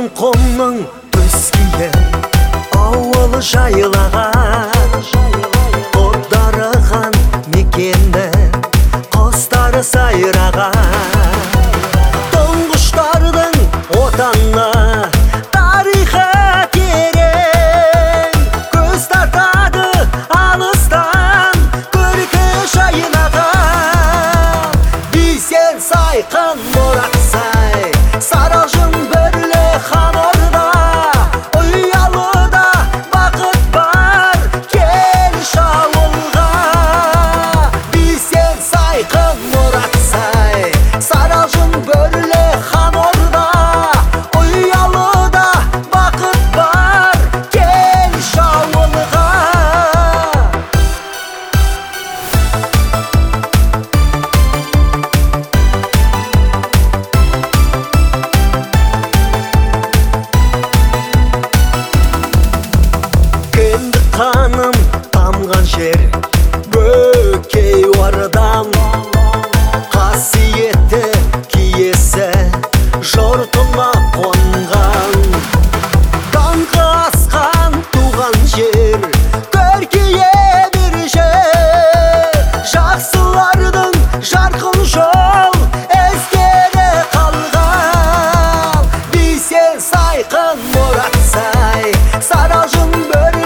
құмның төскейі ауыл жайлаған, отдарыған мекенді құстары сайраған. Тұңғыштардың отанына тарихы терең, көз тартады алыстан көркі жайнаған. Бейсен сайқын Мұратсай, Саралжын Бөрлі Хан Орда, ұялыда бақыт бар, келіш ауылға. Бейсен сайқын Мұратсай, Саралжын Бөрлі Хан Орда, ұялыда бақыт бар, келіш ауылға. Кіндік қаным тамған жер Бөкей Ордам, қасиетті киесі жұртыма қонған. Даңқы асқан туған жер, көркейе бір жер, жақсылардың жарқын жол ескере қалған. Бейсен сайқын Мұратсай, Саралжын Бөрлі